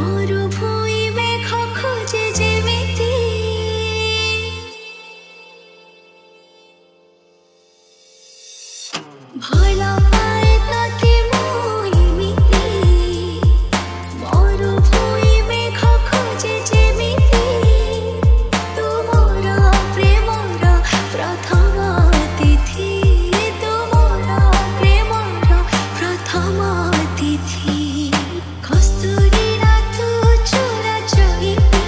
मरुभूमि मेघ खोजे जेमिति भल पाए ताके मोहिमिति मरुभूमि मेघ खोजे जेमिति तुमर प्रेमर प्रथम तिथि तुमर प्रेमर प्रथम तिथि कस्तूरी रातु चोरा चोरी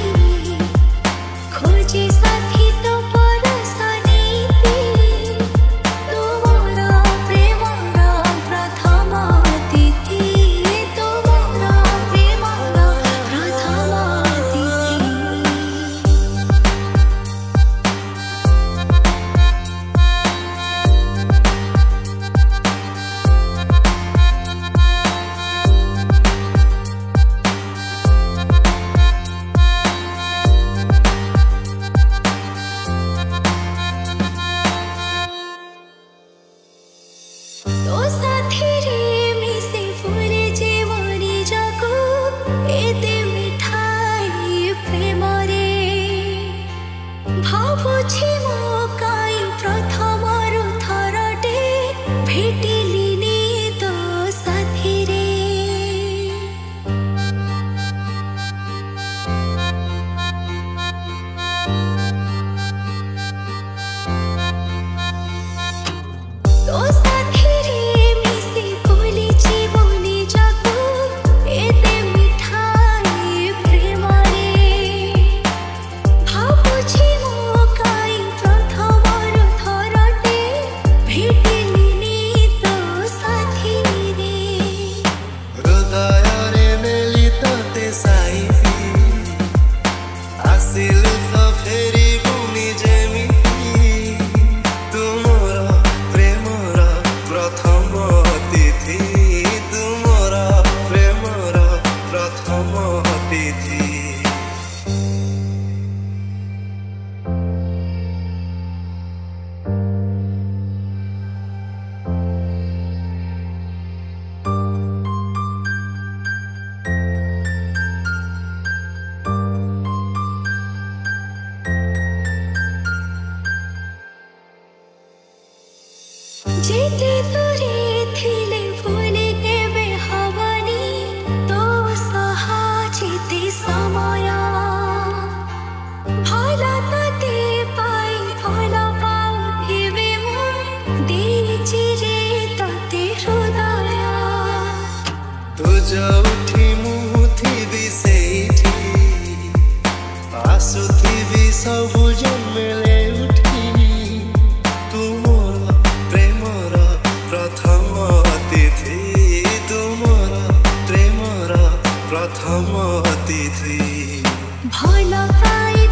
खोजे साथी तो परसनीति तुमर प्रेमर प्रथम तिथि तुमर प्रेमर प्रथम तिथि तो साथी रे मिसे फुले जीवनी जगो एते मिठाई प्रेम रे भावुछि मो काई प्रथम रु थरटे भेटिलिनी तो साथी रे तो साथी रे मिसे फुले जीवनी जगो एते मिठाई प्रेम रे भावुछि मो काई प्रथम रु थरटे भेटिलिनी तो साथी रे हृदयरे मेलितते साइपी आसिल तो फेरी भूमि जेमिति तुमर प्रेमर प्रथम तिथि तुमर प्रेमर प्रथम तिथि जेते तोरे थिले फुले केबे हवनी तो सहा जेते समय भल ताते पाई भल पाउथिबे मो देछि रे तते हृदय तुझ उठी मुथिबी सेठी आसुथिबी सबु जन्मेले उठी तुमर प्रेमर प्रथम तिथि तुमर प्रेमर प्रथम तिथि भल पाए